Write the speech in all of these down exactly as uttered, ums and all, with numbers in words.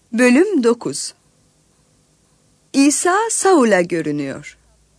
Bölüm dokuz. İsa Saul'a görünüyor.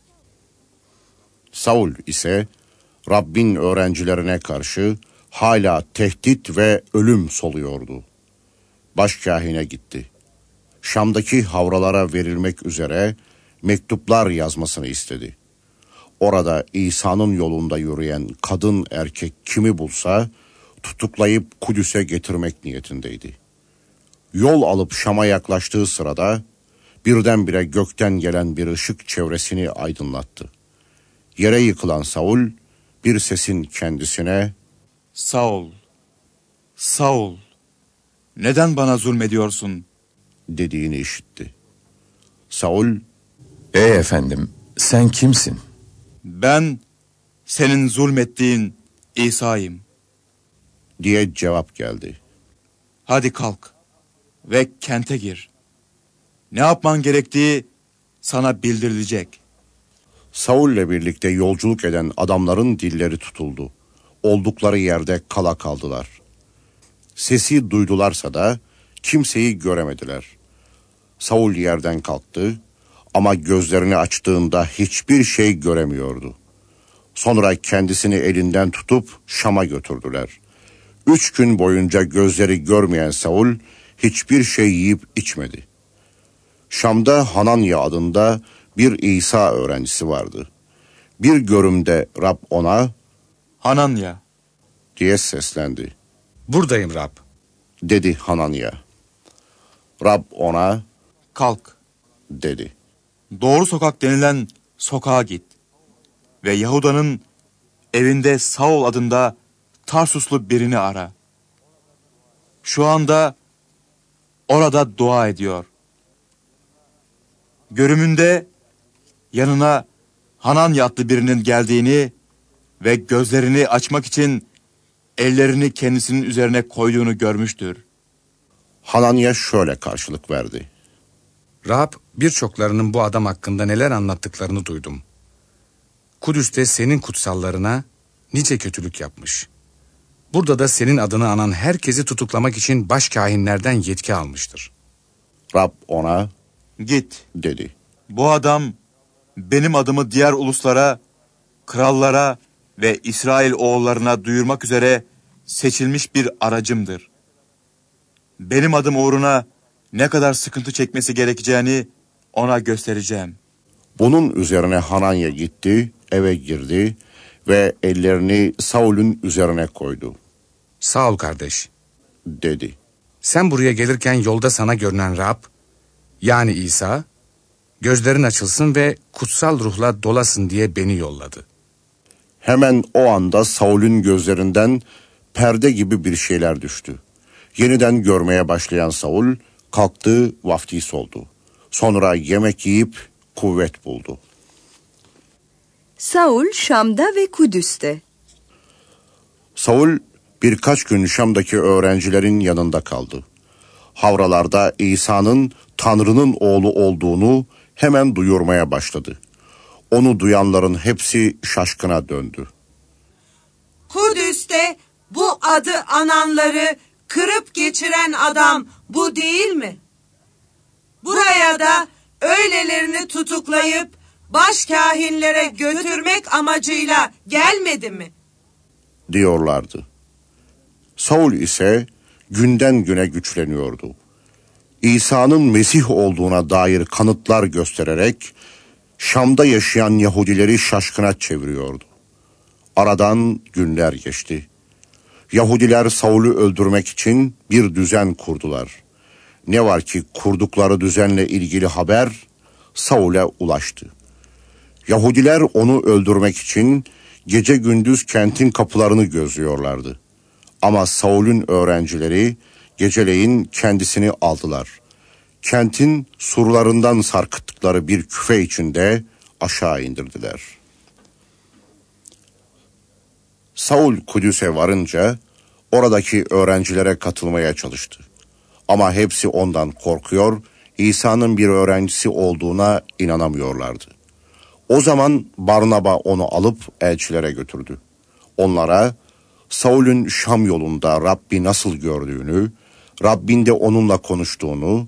Saul ise Rabbin öğrencilerine karşı hala tehdit ve ölüm soluyordu. Başkâhine gitti. Şam'daki havralara verilmek üzere mektuplar yazmasını istedi. Orada İsa'nın yolunda yürüyen kadın erkek kimi bulsa tutuklayıp Kudüs'e getirmek niyetindeydi. Yol alıp Şam'a yaklaştığı sırada birdenbire gökten gelen bir ışık çevresini aydınlattı. Yere yıkılan Saul bir sesin kendisine "Saul, Saul, neden bana zulmediyorsun?" dediğini işitti. Saul, "Ey efendim, sen kimsin?" "Ben senin zulmettiğin İsa'yım." diye cevap geldi. "Hadi kalk ve kente gir. Ne yapman gerektiği sana bildirilecek." Saul'le birlikte yolculuk eden adamların dilleri tutuldu. Oldukları yerde kala kaldılar. Sesi duydularsa da kimseyi göremediler. Saul yerden kalktı ama gözlerini açtığında hiçbir şey göremiyordu. Sonra kendisini elinden tutup Şam'a götürdüler. Üç gün boyunca gözleri görmeyen Saul hiçbir şey yiyip içmedi. Şam'da Hananya adında bir İsa öğrencisi vardı. Bir görümde Rab ona "Hananya," diye seslendi. "Buradayım Rab." Dedi Hananya. Rab ona "Kalk, dedi. doğru sokak denilen sokağa git ve Yahuda'nın evinde Saul adında Tarsuslu birini ara. Şu anda orada dua ediyor. Görümünde yanına Hananya adlı birinin geldiğini ve gözlerini açmak için ellerini kendisinin üzerine koyduğunu görmüştür." Hananya şöyle karşılık verdi. "Rab, birçoklarının bu adam hakkında neler anlattıklarını duydum. Kudüs'te senin kutsallarına nice kötülük yapmış. Burada da senin adını anan herkesi tutuklamak için başkâhinlerden yetki almıştır." Rab ona "Git, dedi. bu adam benim adımı diğer uluslara, krallara ve İsrail oğullarına duyurmak üzere seçilmiş bir aracımdır. Benim adım uğruna ne kadar sıkıntı çekmesi gerekeceğini ona göstereceğim." Bunun üzerine Hananya gitti, eve girdi ve ellerini Saul'ün üzerine koydu. "Sağ ol kardeş. Dedi. Sen buraya gelirken yolda sana görünen Rab, yani İsa, gözlerin açılsın ve kutsal ruhla dolasın diye beni yolladı." Hemen o anda Saul'ün gözlerinden perde gibi bir şeyler düştü. Yeniden görmeye başlayan Saul kalktı, vaftiz oldu. Sonra yemek yiyip kuvvet buldu. Saul Şam'da ve Kudüs'te. Saul birkaç gün Şam'daki öğrencilerin yanında kaldı. Havralarda İsa'nın Tanrı'nın oğlu olduğunu hemen duyurmaya başladı. Onu duyanların hepsi şaşkına döndü. "Kudüs'te bu adı ananları kırıp geçiren adam bu değil mi? Buraya da öylelerini tutuklayıp başkâhinlere götürmek amacıyla gelmedi mi?" diyorlardı. Saul ise günden güne güçleniyordu. İsa'nın Mesih olduğuna dair kanıtlar göstererek Şam'da yaşayan Yahudileri şaşkına çeviriyordu. Aradan günler geçti. Yahudiler Saul'ü öldürmek için bir düzen kurdular. Ne var ki kurdukları düzenle ilgili haber Saul'e ulaştı. Yahudiler onu öldürmek için gece gündüz kentin kapılarını gözlüyorlardı. Ama Saul'ün öğrencileri geceleyin kendisini aldılar. Kentin surlarından sarkıttıkları bir küfe içinde aşağı indirdiler. Saul Kudüs'e varınca oradaki öğrencilere katılmaya çalıştı. Ama hepsi ondan korkuyor, İsa'nın bir öğrencisi olduğuna inanamıyorlardı. O zaman Barnaba onu alıp elçilere götürdü. Onlara Saul'ün Şam yolunda Rabbi nasıl gördüğünü, Rabbin de onunla konuştuğunu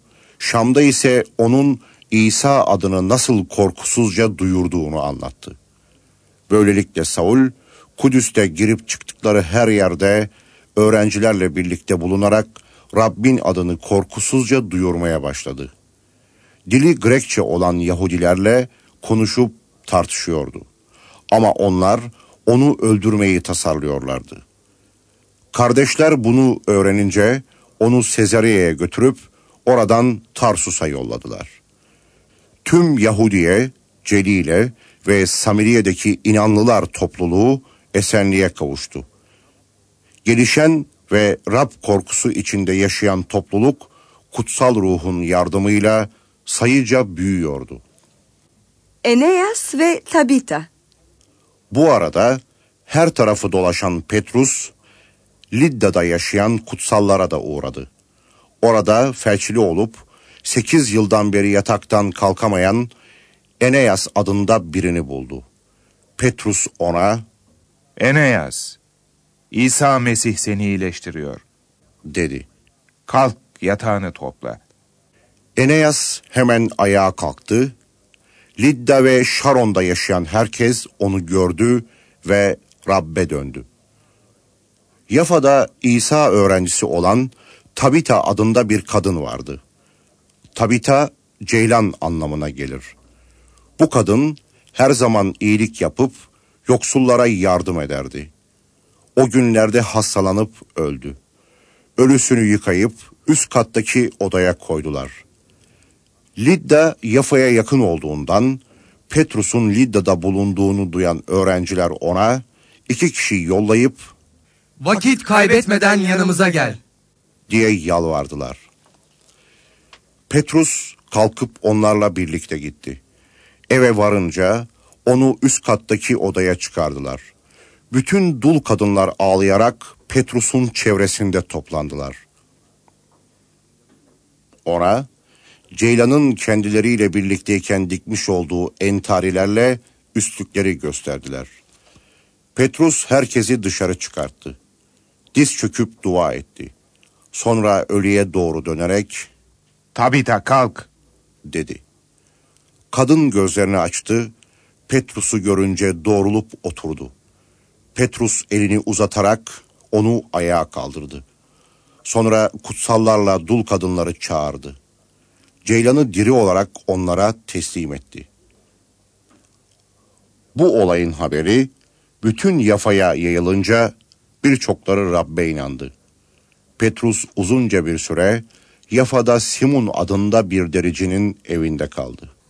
Şam'da ise onun İsa adını nasıl korkusuzca duyurduğunu anlattı. Böylelikle Saul, Kudüs'te girip çıktıkları her yerde öğrencilerle birlikte bulunarak Rabbin adını korkusuzca duyurmaya başladı. Dili Grekçe olan Yahudilerle konuşup tartışıyordu. Ama onlar onu öldürmeyi tasarlıyorlardı. Kardeşler bunu öğrenince onu Sezareye'ye götürüp oradan Tarsus'a yolladılar. Tüm Yahudiye, Celile ve Samiriye'deki inanlılar topluluğu esenliğe kavuştu. Gelişen ve Rab korkusu içinde yaşayan topluluk kutsal ruhun yardımıyla sayıca büyüyordu. Eneas ve Tabita. Bu arada her tarafı dolaşan Petrus, Lidda'da yaşayan kutsallara da uğradı. Orada felçli olup sekiz yıldan beri yataktan kalkamayan Eneas adında birini buldu. Petrus ona, Eneas, İsa Mesih seni iyileştiriyor. dedi. Kalk yatağını topla. Eneas hemen ayağa kalktı. Lidda ve Şaron'da yaşayan herkes onu gördü ve Rabbe döndü. Yafa'da İsa öğrencisi olan Tabita adında bir kadın vardı. Tabita, ceylan anlamına gelir. Bu kadın her zaman iyilik yapıp yoksullara yardım ederdi. O günlerde hastalanıp öldü. Ölüsünü yıkayıp üst kattaki odaya koydular. Lidda Yafa'ya yakın olduğundan Petrus'un Lidda'da bulunduğunu duyan öğrenciler ona iki kişi yollayıp Vakit kaybetmeden yanımıza gel diye yalvardılar. Petrus kalkıp onlarla birlikte gitti. Eve varınca onu üst kattaki odaya çıkardılar. Bütün dul kadınlar ağlayarak Petrus'un çevresinde toplandılar. Ona ceylanın kendileriyle birlikteyken dikmiş olduğu entarilerle üstlükleri gösterdiler. Petrus herkesi dışarı çıkarttı. Diz çöküp dua etti. Sonra ölüye doğru dönerek Tabita kalk. dedi. Kadın gözlerini açtı. Petrus'u görünce doğrulup oturdu. Petrus elini uzatarak onu ayağa kaldırdı. Sonra kutsallarla dul kadınları çağırdı. Ceylanı diri olarak onlara teslim etti. Bu olayın haberi bütün Yafa'ya yayılınca birçokları Rabbe inandı. Petrus uzunca bir süre Yafa'da Simon adında bir dericinin evinde kaldı.